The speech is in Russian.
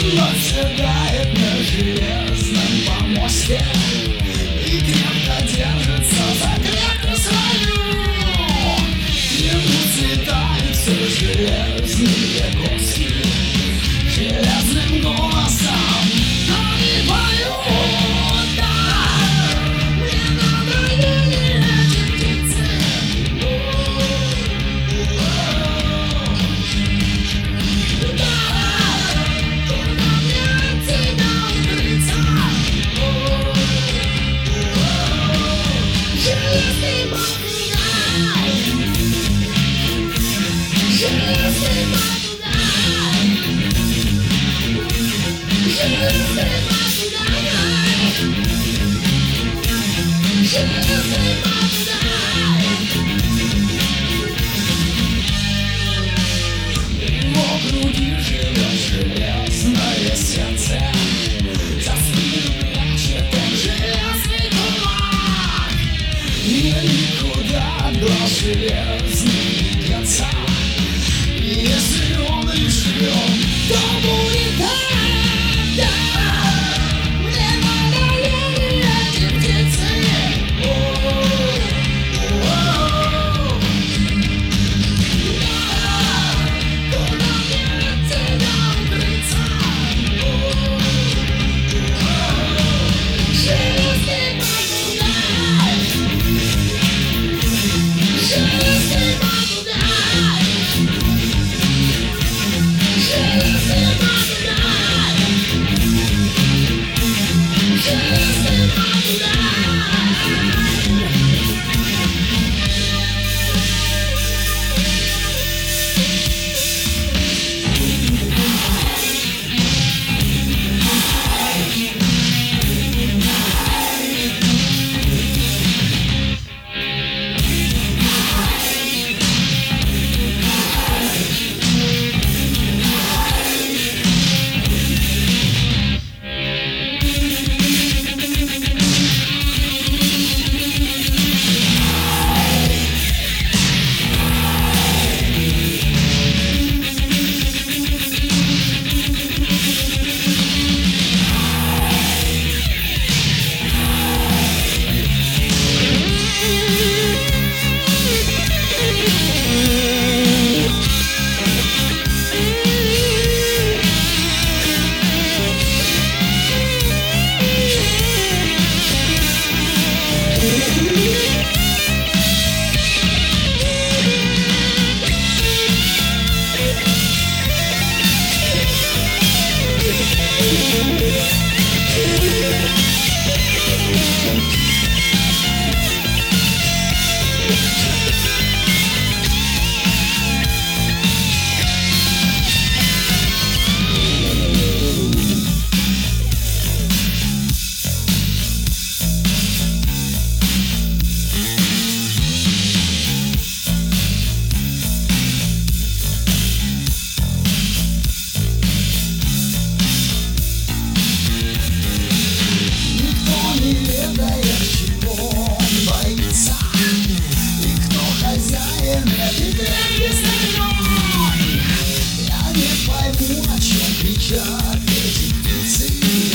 Восседает на железном помосте и крепко держится за крепко свою. Ему цветают все железные куски железным голосом они поют. Да, мне надоели эти птицы. Его груди живет железное сердце, за спину прячет он железный кулак. И никуда до железных конца. Если он решил, то будет так. Да, мне надоели эти птицы. Куда мне от тебя укрыться? Железный попугай, железный попугай, железный попугай, железный попугай. Я не пойму, о чем кричат эти птицы.